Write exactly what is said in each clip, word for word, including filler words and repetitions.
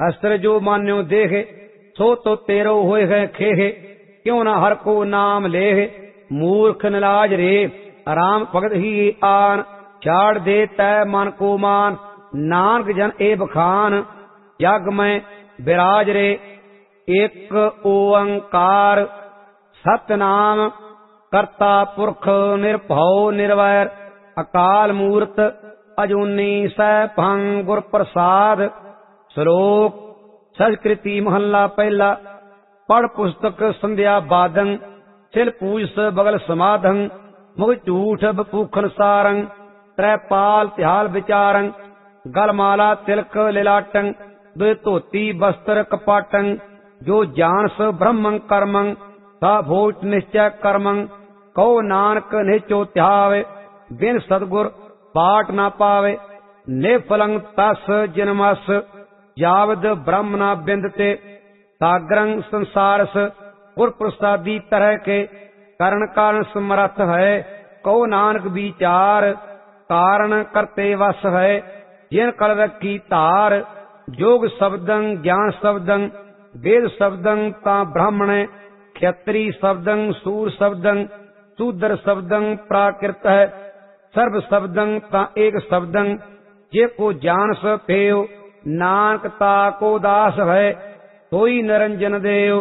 अस्त्र जो मान्यो देह सो तो तेरो होए है खेह क्यों न हर को नाम लेह मूर्ख नलाज रे राम भगत ही आन छाड़ दे तै मन को मान नानक जन ए बखान जग में विराज रे एक ओंकार सतनाम करता पुरख निर्भव निर्वैर अकाल मूर्त अजूनी सैभं गुर प्रसाद। श्लोक संस्कृति महला पहला। पढ़ पुस्तक संध्या बादं सिल पूज बगल समाधं मुख झूठ बपूखन सारंग त्रैपाल तिहाल विचारं गलमाला तिलक लिलाटं दुय धोती वस्त्र कपाटं जो जानस ब्रह्मं कर्मं सा भोट निश्चय कर्मं कहो नानक निचो त्यावे बिन सदगुर पाठ न पावे निफलं तस जिनमस जावद ब्रह्म न बिंदते सागरं संसारस गुर प्रसादी तरह के करण कारण समर्थ है कहो नानक विचार कारण करते वस है जिन कल की तार जोग शब्दं ज्ञान शब्दं वेद शब्दं ता ब्राह्मण क्षत्री शब्दं सूर शब्दं शूद्र शब्दं प्राकृत है सर्व शब्दं ता एक शब्दं जे को जान स पेव नानक ता को दास है सोई निरंजन देव।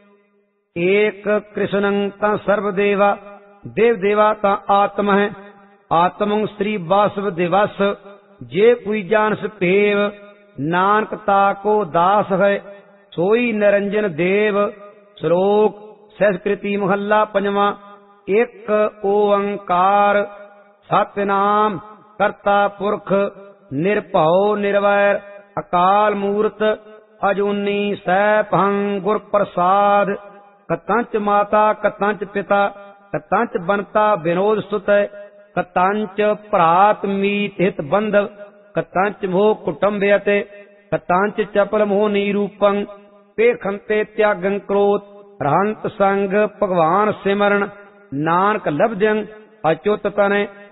एक कृष्णं ता सर्वदेवा देव देवा ता आत्म है आत्मं श्री वासव दिवस जे कोई जानस पेव नानक ता को दास है सोई निरंजन देव। श्लोक संस्कृति महला पंजवा। एक ओंकार सतनाम करता पुरख निर्भव निर्वैर अकाल मूर्त अजूनी सैभं गुर प्रसाद। कतंच माता कतंच पिता कतंच बनता विनोद सुत कतंच भ्रात मीत हित बंधव कतंच मोह कुटुंबयते कतंच चपल मोह निरूपं पेखंते त्यागं क्रोध रहंत संग भगवान सिमरण नानक लभजं अच्युत तने